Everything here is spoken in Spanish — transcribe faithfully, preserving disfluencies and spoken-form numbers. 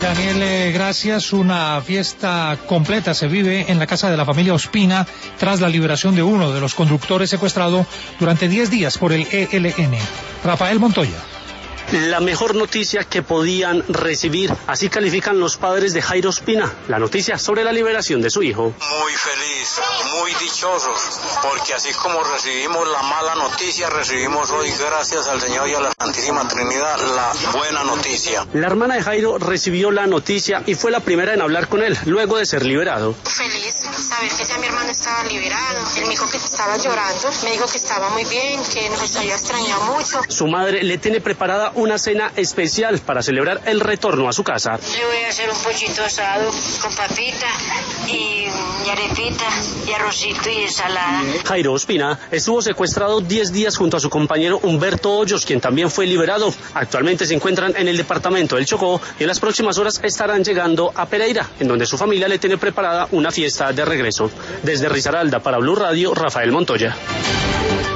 Daniel, eh, gracias. Una fiesta completa se vive en la casa de la familia Ospina tras la liberación de uno de los conductores secuestrado durante diez días por el E L N. Rafael Montoya. La mejor noticia que podían recibir, así califican los padres de Jairo Ospina, la noticia sobre la liberación de su hijo. Muy feliz, muy dichosos, porque así como recibimos la mala noticia, recibimos hoy, gracias al Señor y a la Santísima Trinidad, la buena noticia. La hermana de Jairo recibió la noticia y fue la primera en hablar con él, luego de ser liberado. Feliz, saber que ya mi hermano estaba liberado. Él me dijo que estaba llorando, me dijo que estaba muy bien, que nos había extrañado mucho. Su madre le tiene preparada una cena especial para celebrar el retorno a su casa. Le voy a hacer un pollito asado con papita y, y arepita y arrocito y ensalada. Jairo Ospina estuvo secuestrado diez días junto a su compañero Humberto Hoyos, quien también fue liberado. Actualmente se encuentran en el departamento del Chocó y en las próximas horas estarán llegando a Pereira, en donde su familia le tiene preparada una fiesta de regreso. Desde Risaralda para Blue Radio, Rafael Montoya.